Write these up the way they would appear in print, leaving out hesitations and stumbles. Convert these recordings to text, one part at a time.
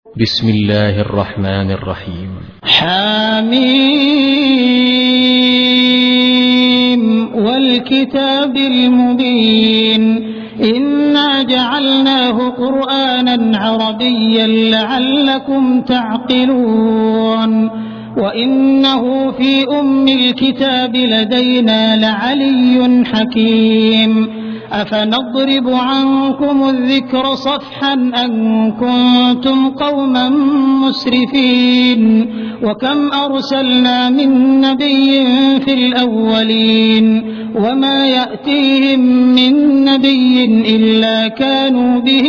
بسم الله الرحمن الرحيم. حميم والكتاب المبين إنا جعلناه قرآنا عربيا لعلكم تعقلون وإنه في أم الكتاب لدينا لعلي حكيم أفنضرب عنكم الذكر صفحا أن كنتم قوما مسرفين وكم أرسلنا من نبي في الأولين وما يأتيهم من نبي إلا كانوا به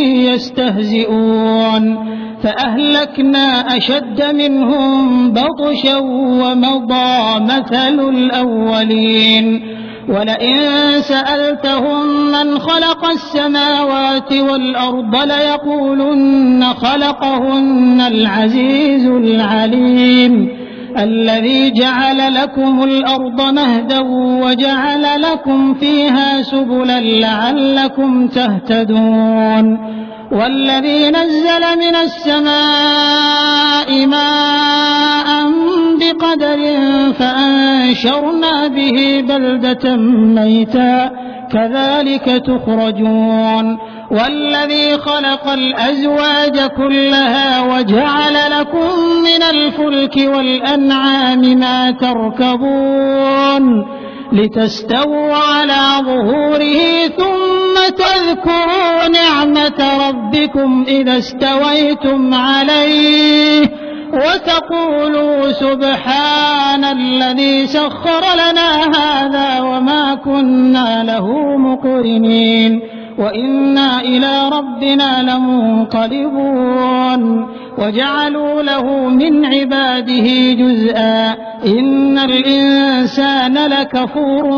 يستهزئون فأهلكنا أشد منهم بطشا ومضى مثل الأولين ولئن سألتهم من خلق السماوات والأرض ليقولن خلقهن العزيز العليم الذي جعل لكم الأرض مهدا وجعل لكم فيها سبلا لعلكم تهتدون والذي نزل من السماء ماء بقدر فأنشرنا به بلدة ميتا كذلك تخرجون والذي خلق الأزواج كلها وجعل لكم من الفلك والأنعام ما تركبون لتستووا على ظهوره ثم تذكروا نعمة ربكم إذا استويتم عليه وتقولوا سبحان الذي سخر لنا هذا وما كنا له مقرنين وإنا إلى ربنا لمنقلبون وجعلوا له من عباده جزءا إن الإنسان لكفور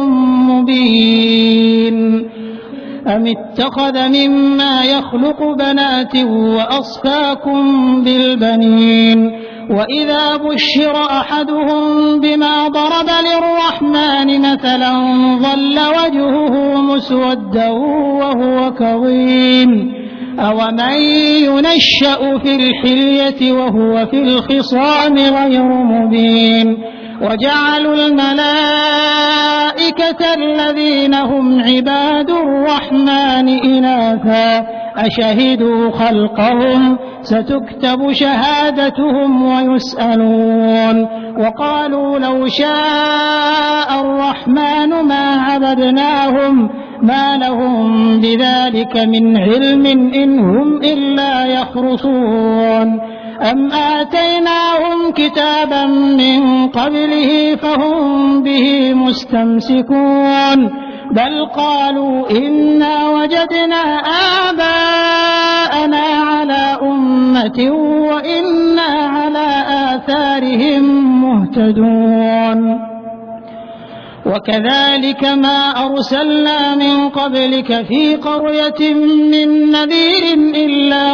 مبين أم اتخذ مما يخلق بنات وأصفاكم بالبنين وإذا بشر أحدهم بما ضرب للرحمن مثلا ظل وجهه مسودا وهو كظيم أومن ينشأ في الحلية وهو في الخصام غير مبين وجعلوا الملائكة الذين هم عباد الرحمن إناثا أشهدوا خلقهم ستكتب شهادتهم ويسألون وقالوا لو شاء الرحمن ما عبدناهم ما لهم بذلك من علم إن هم إلا يخرصون أم آتيناهم كتابا من قبله فهم به مستمسكون بل قالوا إنا وجدنا آباءنا على أمة وإنا على آثارهم مهتدون وكذلك ما أرسلنا من قبلك في قرية من نذير إلا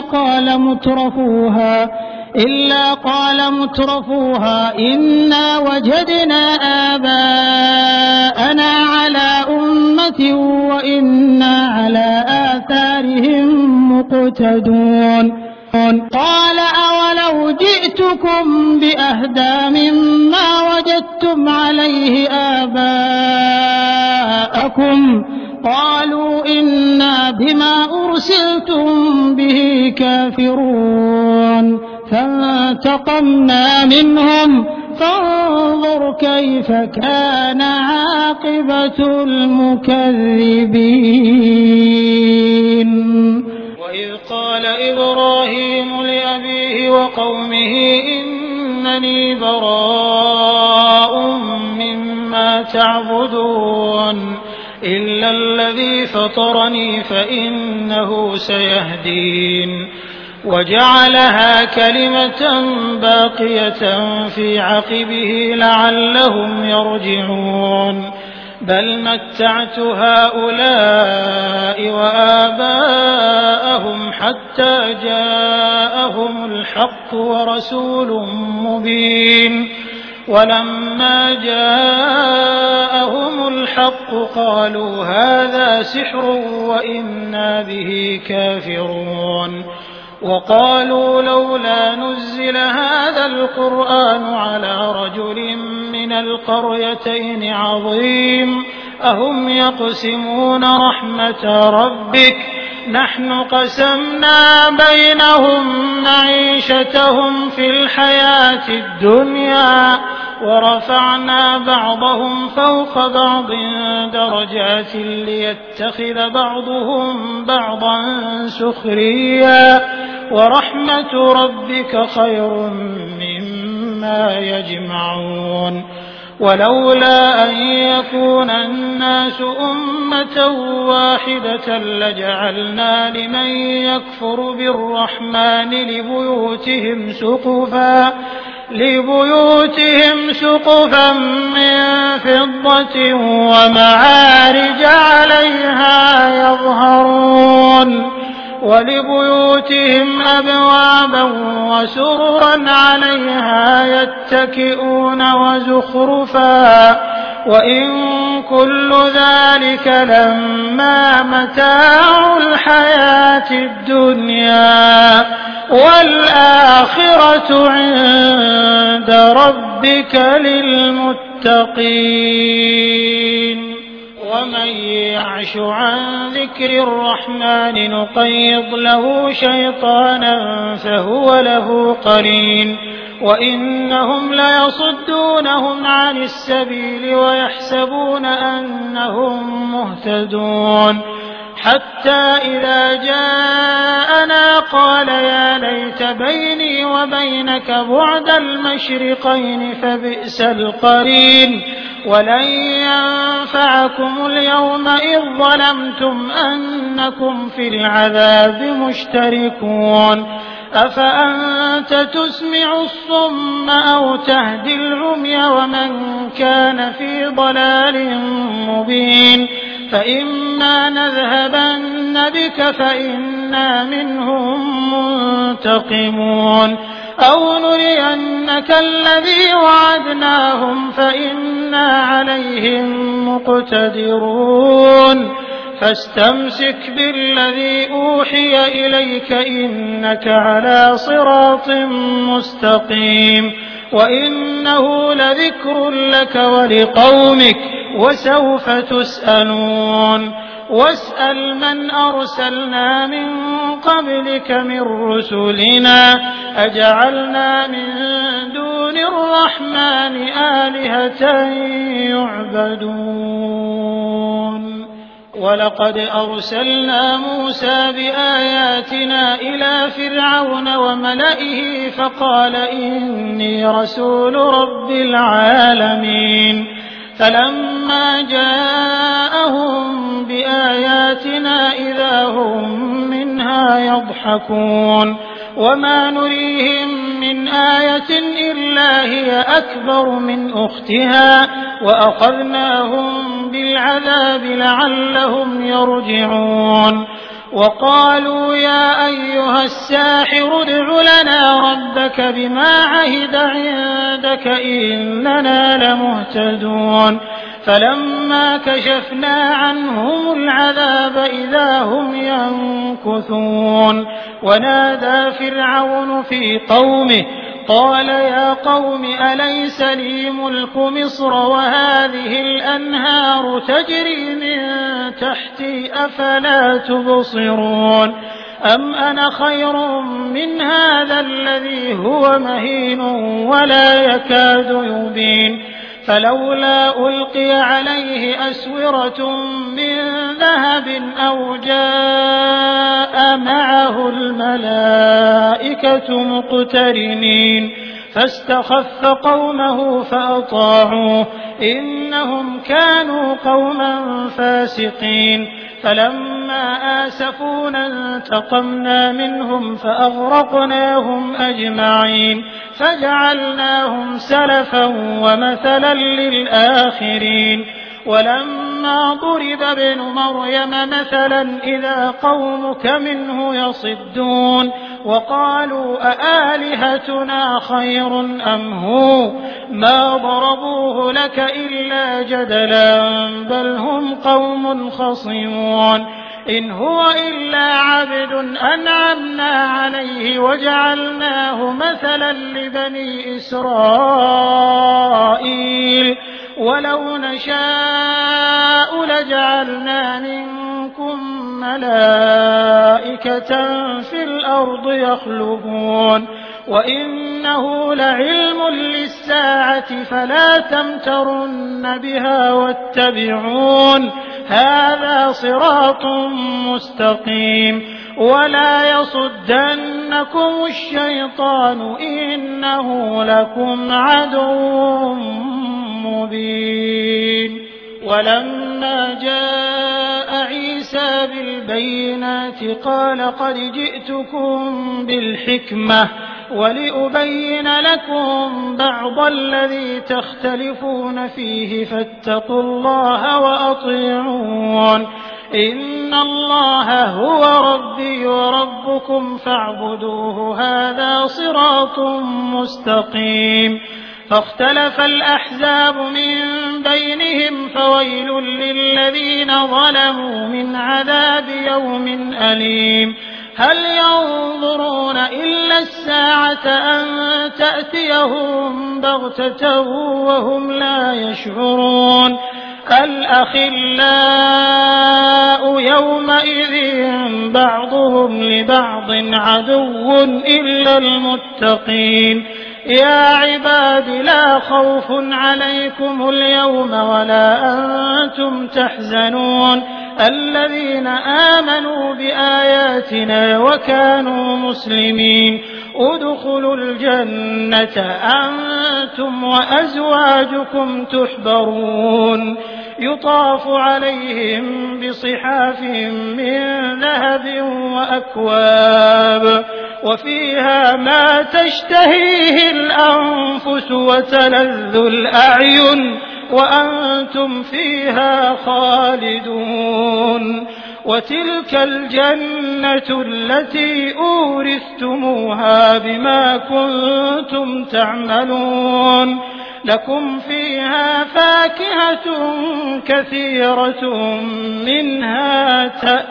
قال مترفوها إنا وجدنا آباءنا على أمة وإنا على آثارهم مقتدون قال أولو جئتكم بأهدى مما وجدتم عليه آباءكم قالوا إنا بما أرسلتم به كافرون فانتقمنا منهم فانظر كيف كان عاقبة المكذبين وإذ قال إبراهيم لأبيه وقومه إنني براء مما تعبدون إلا الذي فطرني فإنه سيهدين وجعلها كلمة باقية في عقبه لعلهم يرجعون بل متعت هؤلاء وآباءهم حتى جاءهم الحق ورسول مبين ولما جاءهم الحق قالوا هذا سحر وإنا به كافرون وقالوا لولا نزل هذا القرآن على رجل من القريتين عظيم أهم يقسمون رحمة ربك نحن قسمنا بينهم معيشتهم في الحياة الدنيا ورفعنا بعضهم فوق بعض درجات ليتخذ بعضهم بعضا سخريا ورحمة ربك خير مما يجمعون ولولا أن يكون الناس أمة واحدة لجعلنا لمن يكفر بالرحمن لبيوتهم سقفا من فضة ومعارج عليها يظهرون ولبيوتهم أبوابا وسررا عليها يتكئون وزخرفا وإن كل ذلك لما متاع الحياة الدنيا والآخرة عند ربك للمتقين ومن يعش عن ذكر الرحمن نقيض له شيطانا فهو له قرين وإنهم ليصدونهم عن السبيل ويحسبون أنهم مهتدون حتى إذا جاءنا قال يا ليت بيني وبينك بعد المشرقين فبئس القرين ولن ينفعكم اليوم إذ ظلمتم أنكم في العذاب مشتركون أفأنت تسمع الصم أو تهدي العمي ومن كان في ضلال مبين فإما نذهبن بك فإنا منهم منتقمون أو نرينك الذي وعدناهم فإنا عليهم مقتدرون فاستمسك بالذي أوحي إليك إنك على صراط مستقيم وإنه لذكر لك ولقومك وسوف تسألون واسأل من أرسلنا من قبلك من رسلنا أجعلنا من دون الرحمن آلهة يعبدون ولقد أرسلنا موسى بآياتنا إلى فرعون وملئه فقال إني رسول رب العالمين فلما جاءهم بآياتنا إذا هم منها يضحكون وما نريهم من آية إلا هي أكبر من أختها وأخذناهم بالعذاب لعلهم يرجعون وقالوا يا أيها الساحر ادع لنا ربك بما عهد عندك إننا لمهتدون فلما كشفنا عنهم العذاب إذا هم ينكثون ونادى فرعون في قومه قال يا قوم أليس لي ملك مصر وهذه الأنهار تجري من تحتي أفلا تبصرون أم أنا خير من هذا الذي هو مهين ولا يكاد يبين فلولا ألقي عليه أسورة من ذهب أو جاء معه الملائكة مقترنين فاستخف قومه فأطاعوه إنهم كانوا قوما فاسقين فلما آسفونا انتقمنا منهم فأغرقناهم أجمعين فجعلناهم سلفا ومثلا للآخرين ولما ضرب ابن مريم مثلا إذا قومك منه يصدون وقالوا أآلهتنا خير أم هو ما ضربوه لك إلا جدلا بل هم قوم خصمون إن هو إلا عبد أنعمنا عليه وجعلناه مثلا لبني إسرائيل ولو نشاء لجعلنا منكم ملائكة في الأرض يخلفون وإنه لعلم للساعة فلا تمترن بها واتبعون هذا صراط مستقيم ولا يصدنكم الشيطان إنه لكم عدو مبين. ولما جاء عيسى بالبينات قال قد جئتكم بالحكمة ولأبين لكم بعض الذي تختلفون فيه فاتقوا الله وأطيعون إن الله هو ربي وربكم فاعبدوه هذا صراط مستقيم. فاختلف الأحزاب من بينهم فويل للذين ظلموا من عذاب يوم أليم. هل ينظرون إلا الساعة أن تأتيهم بغتة وهم لا يشعرون الأخلاء يومئذ بعضهم لبعض عدو إلا المتقين. يا عباد لا خوف عليكم اليوم ولا أنتم تحزنون الذين آمنوا بآياتنا وكانوا مسلمين ادخلوا الجنة أنتم وأزواجكم تحبرون يطاف عليهم بصحاف من ذهب وأكواب وفيها ما تشتهيه الأنفس وتلذ الأعين وأنتم فيها خالدون. وتلك الجنة التي أورثتموها بما كنتم تعملون لكم فيها فاكهة كثيرة منها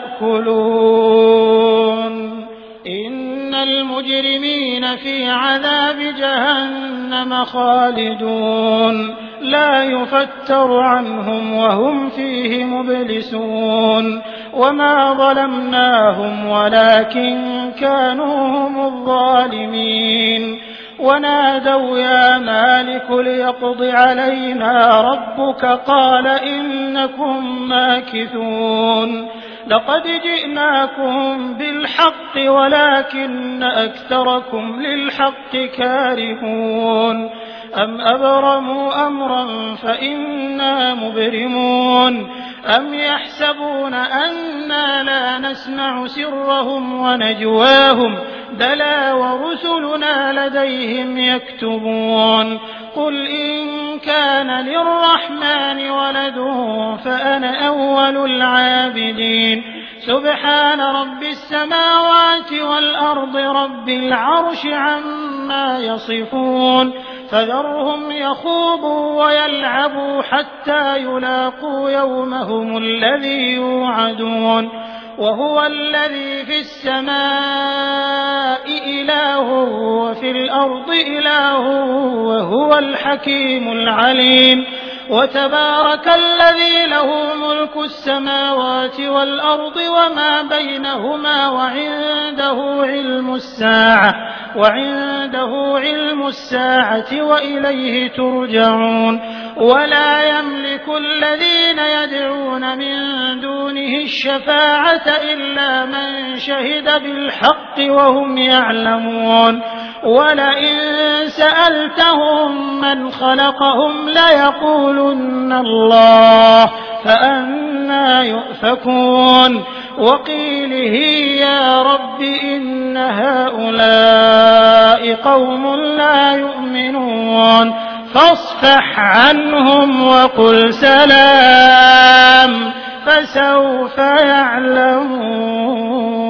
تأكلون. إن المجرمين في عذاب جهنم خالدون لا يفتر عنهم وهم فيه مبلسون. وما ظلمناهم ولكن كانوا هم الظالمين. ونادوا يا مالك ليقض علينا ربك قال إنكم ماكثون لقد جئناكم بالحق ولكن أكثركم للحق كارهون. أم أبرموا أمرا فإنا مبرمون أم يحسبون أنا لا نسمع سرهم ونجواهم بلى ورسلنا لديهم يكتبون. قل إن كان للرحمن ولد فأنا أول العابدين. سبحان رب السماوات والأرض رب العرش عما يصفون. فذرهم يخوضوا ويلعبوا حتى يلاقوا يومهم الذي يوعدون. وهو الذي في السماء إله وفي الأرض إله وهو الحكيم العليم. وتبارك الذي له ملك السماوات والأرض وما بينهما وعنده علم الساعة وإليه ترجعون. ولا يملك الذين يدعون من دونه الشفاعة إلا من شهد بالحق وهم يعلمون. ولئن سألتهم من خلقهم ليقولن الله فأنى يؤفكون. وقيله يا رب إن هؤلاء قوم لا يؤمنون فاصفح عنهم وقل سلام فسوف يعلمون.